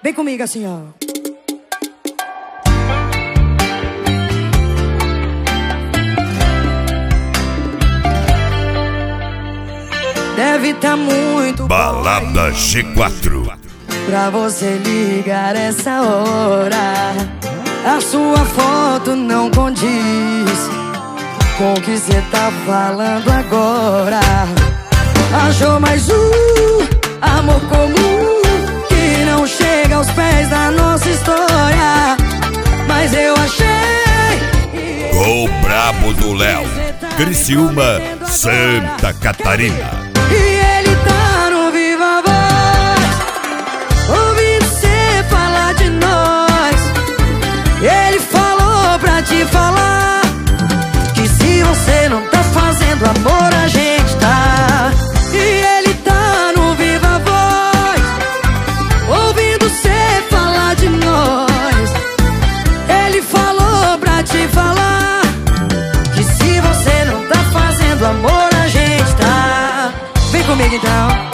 Vem comigo assim, ó. Deve tá muito Balada G4 pra você ligar essa hora. A sua foto não condiz com o que cê tá falando agora. Achou mais amor comum que não chega aos pés da nossa história. Mas eu achei Gol brabo do Léo, Criciúma, Santa Catarina. e ele tá no Viva Voz, ouvindo cê falar de nós. Ele falou pra te falar que se você não tá fazendo amor, a gente tá. E ele tá no Viva Voz, ouvindo cê falar de nós. Ele falou pra te falar que se você não tá fazendo amor, a gente tá. Vem comigo então.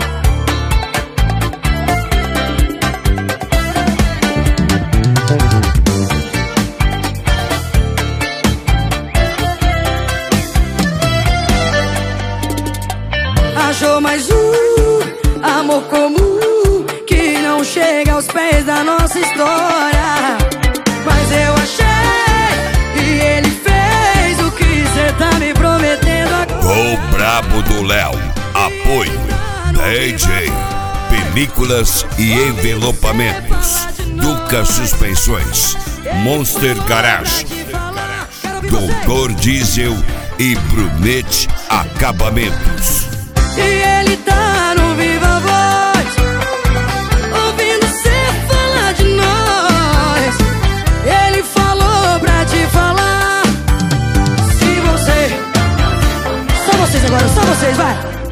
Achou mais amor comum que não chega aos pés da nossa história. Mas eu achei e ele fez o que cê tá me prometendo agora. Gol brabo do Léo, apoio DJ, películas e envelopamentos, Duca Suspensões, Monster Garage, Doutor Diesel e Brunet Acabamentos. E ele tá no Viva Voz, ouvindo cê falar de nós. Ele falou pra te falar. Se você... Só vocês agora, só vocês, vai!